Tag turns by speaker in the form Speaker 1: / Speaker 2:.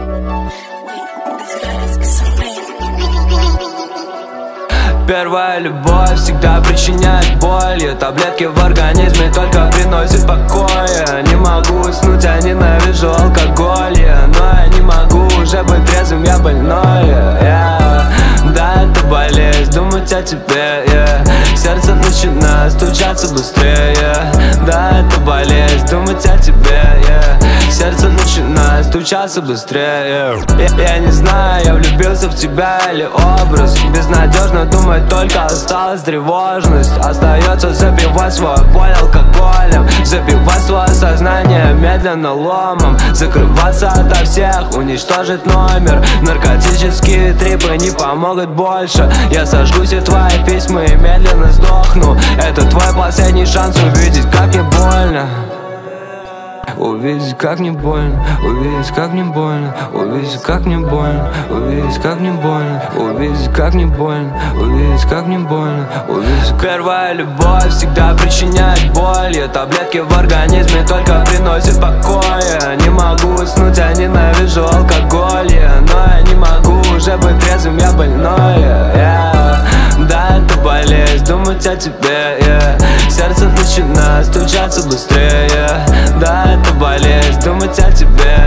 Speaker 1: Первая любовь всегда причиняет боль. Ее таблетки в организме только приносят покоя. Не могу уснуть, я ненавижу алкоголь, но я не могу уже быть трезвым, я больной. Да, это болезнь, думать о тебе, сердце начинает стучаться быстрее. Да, это болезнь, думать о тебе, сердце начинает стучаться быстрее. Я не знаю, я влюбился в тебя или образ. Безнадежно думать, только осталась тревожность. Остается забивать свою боль алкоголем, забивать свое сознание медленно ломом, закрываться ото всех, уничтожить номер. Наркотические трипы не помогут больше. Я сожгусь и твои письма и медленно сдохну. Это твой последний шанс увидеть, как мне больно. Увидеть, как мне больно, увидеть, как мне больно, увидеть, как мне больно, увидеть, как мне больно, увидеть, как мне больно, увидеть, как мне больно, увидеть. Первая любовь всегда причиняет боль. Ее таблетки в организме только приносят покоя. Не могу уснуть, я ненавижу алкоголь, но я не могу уже быть трезвым, я больной. Да, это болезнь, думать о тебе, сердце начинает стучаться быстрее. Да, это болезнь, думать о тебе,